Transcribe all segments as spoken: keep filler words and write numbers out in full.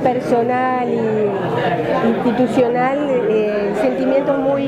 personal y institucional, eh, sentimientos muy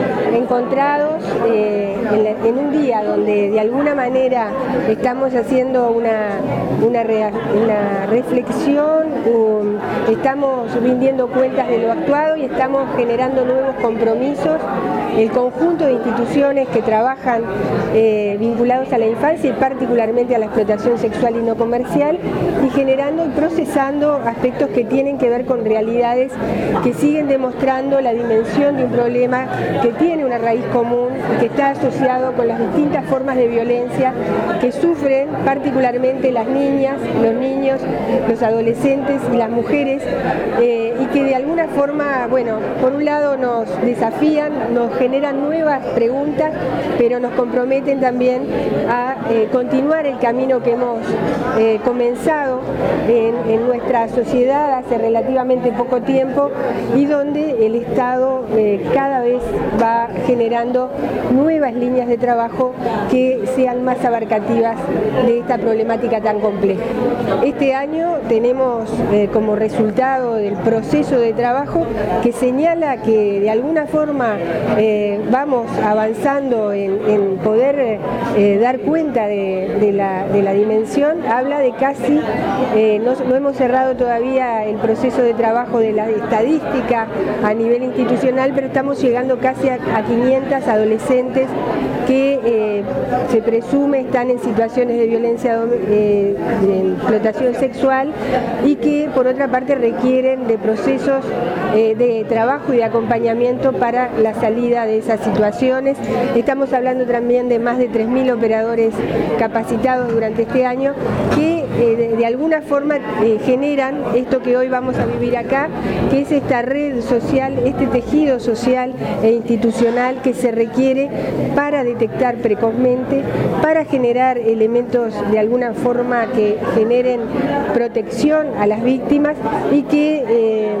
encontrados eh, en, la, en un día donde de alguna manera estamos haciendo una, una, rea, una reflexión, um, estamos rindiendo cuentas de lo actuado y estamos generando nuevos compromisos. El conjunto de instituciones que trabajan eh, vinculados a la infancia y particularmente a la explotación sexual y no comercial, y generando y procesando aspectos que tienen que ver con realidades que siguen demostrando la dimensión de un problema que tiene una raíz común y que está asociado con las distintas formas de violencia que sufren particularmente las niñas, los niños, los adolescentes y las mujeres, eh, y que de alguna forma, bueno, por un lado nos desafían, nos generan nuevas preguntas, pero nos comprometen también a eh, continuar el camino que hemos eh, comenzado en, en nuestra sociedad hace relativamente poco tiempo y donde el Estado eh, cada vez va generando nuevas líneas de trabajo que sean más abarcativas de esta problemática tan compleja. Este año tenemos eh, como resultado del proceso de trabajo que señala que de alguna forma eh, vamos avanzando en, en poder eh, dar cuenta de, de, la, de la dimensión. Habla de casi, eh, no, no hemos cerrado todavía el proceso de trabajo de la estadística a nivel institucional, pero estamos llegando casi a, a quinientas adolescentes que eh, se presume están en situaciones de violencia, eh, de explotación sexual y que por otra parte requieren de procesos eh, de trabajo y de acompañamiento para la salida de esas situaciones. Estamos hablando también de más de tres mil operadores capacitados durante este año que eh, de, de alguna forma eh, generan esto que hoy vamos a vivir acá, que es esta red social, este tejido social e institucional que se requiere para detectar precozmente, para generar elementos de alguna forma que generen protección a las víctimas y que eh,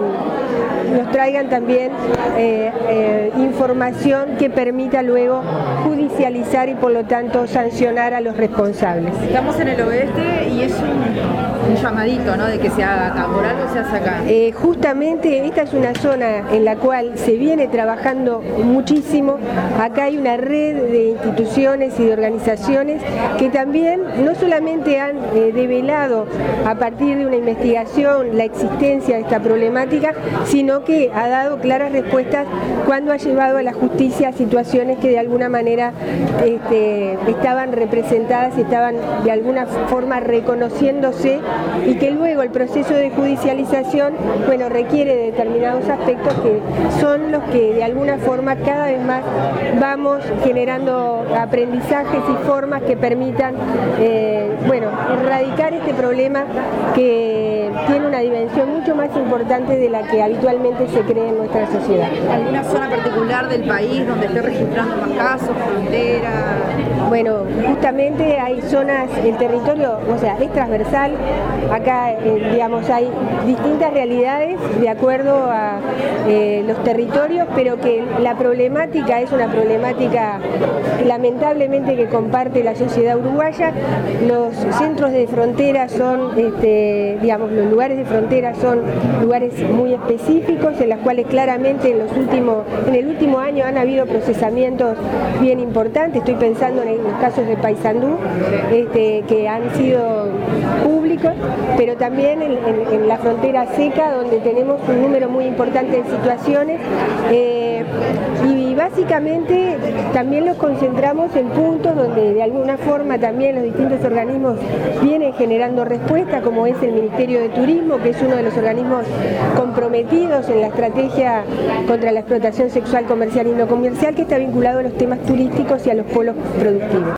nos traigan también eh, eh, información que permita luego judicializar y por lo tanto sancionar a los responsables. Estamos en el oeste y es un, un llamadito, ¿no?, de que se haga acá. ¿Por algo se hace acá? Eh, justamente esta es una zona en la cual se viene trabajando muchísimo. Acá hay una red de instituciones y de organizaciones que también no solamente han eh, develado a partir de una investigación la existencia de esta problemática, sino que ha dado claras respuestas cuando ha llevado a la justicia situaciones que de alguna manera este, estaban representadas y estaban de alguna forma reconociéndose y que luego el proceso de judicialización, bueno, requiere de determinados aspectos que son los que de alguna forma cada vez más vamos generando aprendizajes y formas que permitan eh, bueno, erradicar este problema que tiene una dimensión mucho más importante de la que habitualmente se cree en nuestra sociedad. ¿Alguna zona particular del país donde esté registrando más casos, frontera? Bueno, justamente hay zonas, el territorio, o sea, es transversal. Acá, eh, digamos, hay distintas realidades de acuerdo a eh, los territorios, pero que la problemática es una problemática lamentablemente que comparte la sociedad uruguaya. Los centros de frontera son, este, digamos, los lugares de frontera son lugares muy específicos en los cuales claramente en los últimos, en el último año han habido procesamientos bien importantes. Estoy pensando en los casos de Paysandú, este, que han sido públicos, pero también en, en, en la frontera seca, donde tenemos un número muy importante de situaciones, eh, y básicamente también los concentramos en puntos donde de alguna forma también los distintos organismos vienen generando respuesta, como es el Ministerio de Turismo, que es uno de los organismos comprometidos en la estrategia contra la explotación sexual comercial y no comercial, que está vinculado a los temas turísticos y a los polos productivos.